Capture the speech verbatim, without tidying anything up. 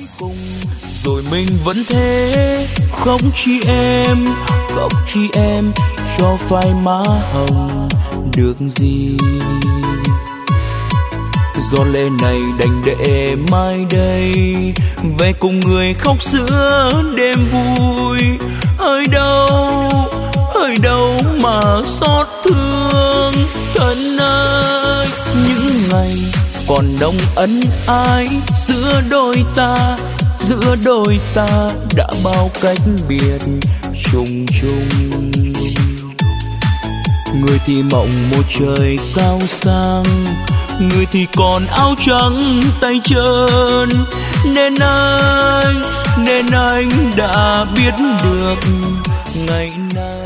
cùng rồi mình vẫn thế. Khóc chi em, khóc chi em, cho phai má hồng được gì. Giọt lệ này đành để mai đây, về cùng người khóc giữa đêm vui. Hơi đâu, hơi đâu mà xót thương thân ơi. Những ngày còn đông ân ái giữa đôi ta, giữa đôi ta đã bao cách biệt trùng trùng. Người thì mộng một trời cao sang, người thì còn áo trắng tay trơn. Nên anh, nên anh đã biết được ngày nay